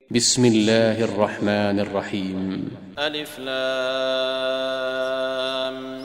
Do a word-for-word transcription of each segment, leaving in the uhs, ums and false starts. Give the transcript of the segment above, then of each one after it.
بسم الله الرحمن الرحيم. ألف لام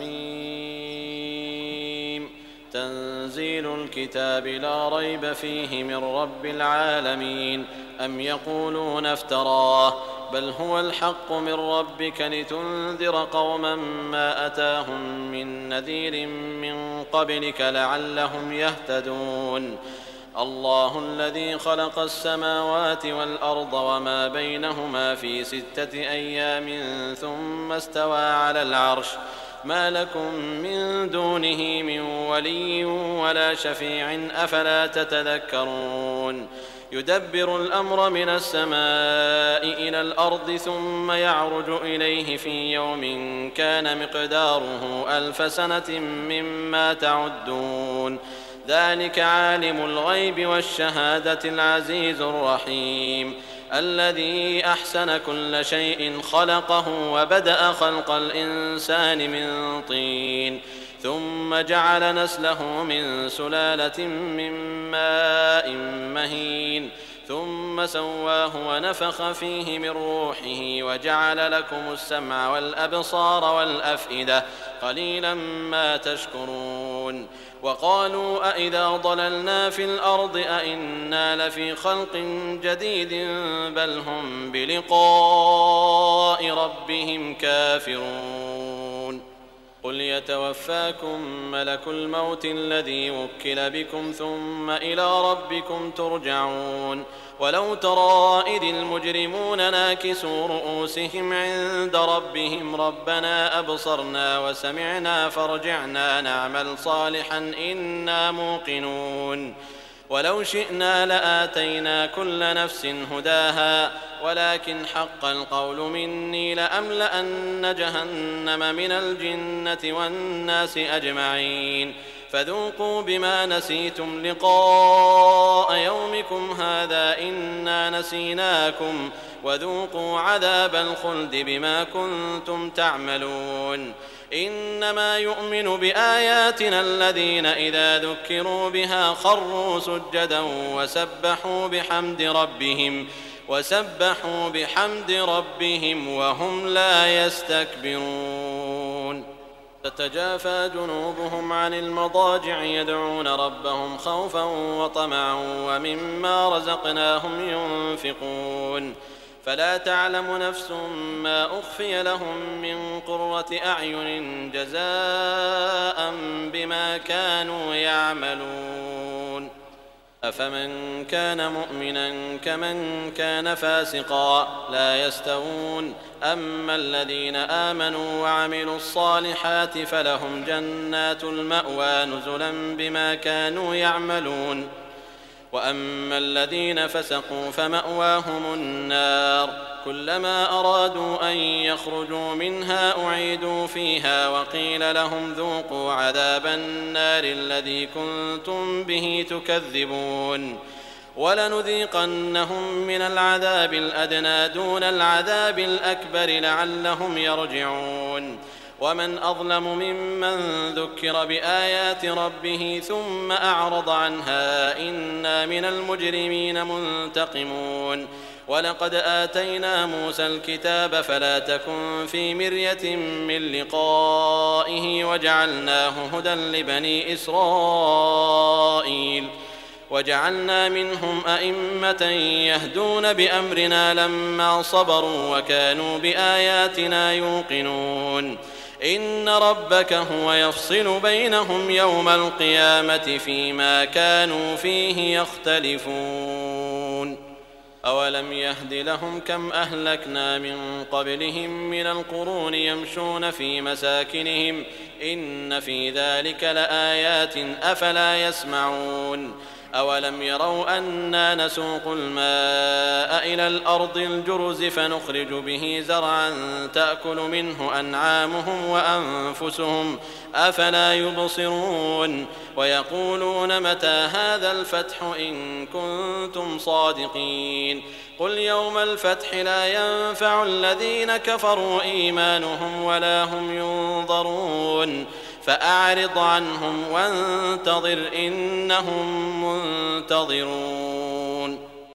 ميم. تنزيل الكتاب لا ريب فيه من رب العالمين. أم يقولون افتراه بل هو الحق من ربك لتنذر قوما ما أتاهم من نذير من قبلك لعلهم يهتدون. الله الذي خلق السماوات والأرض وما بينهما في ستة أيام ثم استوى على العرش ما لكم من دونه من ولي ولا شفيع أفلا تتذكرون. يدبر الأمر من السماء إلى الأرض ثم يعرج إليه في يوم كان مقداره ألف سنة مما تعدون. ذلك عالم الغيب والشهادة العزيز الرحيم الذي أحسن كل شيء خلقه وبدأ خلق الإنسان من طين ثم جعل نسله من سلالة من ماء مهين ثم سواه ونفخ فيه من روحه وجعل لكم السمع والأبصار والأفئدة قليلا ما تشكرون. وقالوا أإذا ضللنا في الأرض أإنا لفي خلق جديد بل هم بلقاء ربهم كافرون. قل يتوفاكم ملك الموت الذي وكل بكم ثم إلى ربكم ترجعون. ولو ترى إذ المجرمون ناكسوا رؤوسهم عند ربهم ربنا أبصرنا وسمعنا فارجعنا نعمل صالحا إنا موقنون. ولو شئنا لآتينا كل نفس هداها ولكن حق القول مني لأملأن جهنم من الجنة والناس أجمعين. فذوقوا بما نسيتم لقاء يومكم هذا إنا نسيناكم وذوقوا عذاب الخلد بما كنتم تعملون. إنما يؤمن بآياتنا الذين إذا ذكروا بها خروا سجدا وسبحوا بحمد ربهم وسبحوا بحمد ربهم وهم لا يستكبرون. تتجافى جنوبهم عن المضاجع يدعون ربهم خوفا وطمعا ومما رزقناهم ينفقون. فلا تعلم نفس ما أخفي لهم من قرة أعين جزاء بما كانوا يعملون. أفمن كان مؤمنا كمن كان فاسقا لا يستوون. أما الذين آمنوا وعملوا الصالحات فلهم جنات المأوى نزلا بما كانوا يعملون. وأما الذين فسقوا فمأواهم النار كلما أرادوا أن يخرجوا منها أعيدوا فيها وقيل لهم ذوقوا عذاب النار الذي كنتم به تكذبون. ولنذيقنهم من العذاب الأدنى دون العذاب الأكبر لعلهم يرجعون. ومن أظلم ممن ذكر بآيات ربه ثم أعرض عنها إنا من المجرمين منتقمون. ولقد آتينا موسى الكتاب فلا تكن في مرية من لقائه وجعلناه هدى لبني إسرائيل وجعلنا منهم أئمة يهدون بأمرنا لما صبروا وكانوا بآياتنا يوقنون. إن ربك هو يفصل بينهم يوم القيامة فيما كانوا فيه يختلفون. أولم يهد لهم كم أهلكنا من قبلهم من القرون يمشون في مساكنهم إن في ذلك لآيات أفلا يسمعون. أولم يروا أنا نسوق الماء إلى الأرض الجرز فنخرج به زرعا تأكل منه أنعامهم وأنفسهم أفلا يبصرون. ويقولون متى هذا الفتح إن كنتم صادقين. قل يوم الفتح لا ينفع الذين كفروا إيمانهم ولا هم ينظرون. فأعرض عنهم وانتظر إنهم منتظرون.